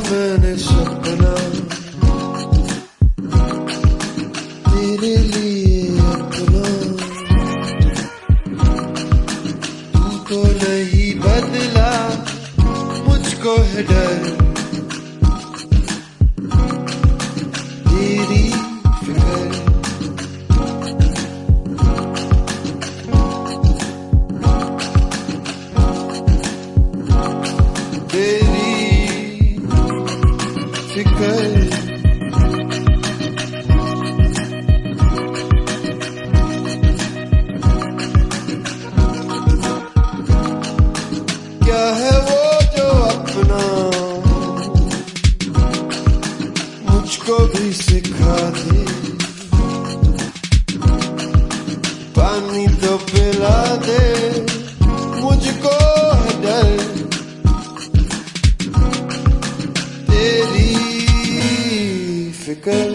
मैंने सपना तेरे लिए अपना, तुमको नहीं बदला मुझको है डर तेरी फिक्र। तेरी फिक्र क्या है वो जो अपना मुझको भी सिखा दे, पानी तो पिला दे मुझको है डर तेरी फिक्र।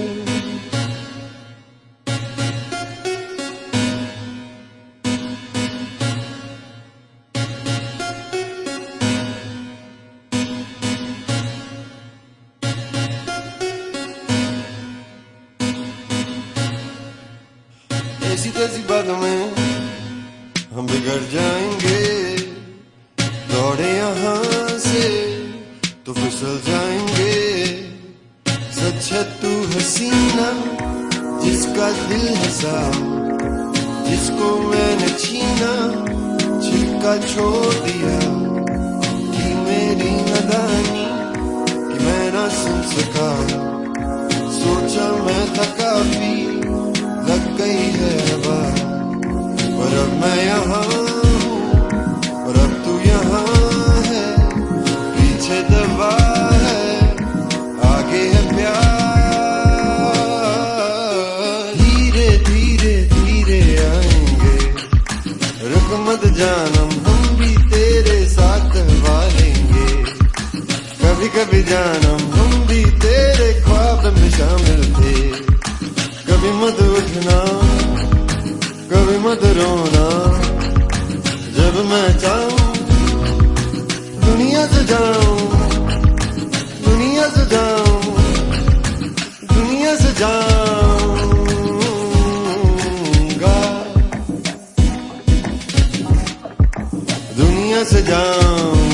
ऐसी तैसी बातों में हम बिगड़ जाएंगे, दौड़े यहाँ से तो फिसल जाएंगे। सच है तू हसीना जिसका दिल है साफ, जिसको मैंने छीना छिपका छोड़ दिया कि मेरी नादानी कि मैं ना सुन सका। सोचा मैं था काफी लग गई है हवा, पर अब मैं यहाँ हूँ और अब तू यहाँ है, पीछे दबा है आगे है प्यार। धीरे धीरे धीरे आएंगे, रुक मत जानम हम भी तेरे साथ वालेंगे। कभी कभी जानम हम भी तेरे ख्वाब में शामिल थे। कभी मत उठना कभी मत रोना, जब मैं चाहूं दुनिया से जाऊं, दुनिया से जाऊं, दुनिया से जाऊंगा, दुनिया से जाऊं।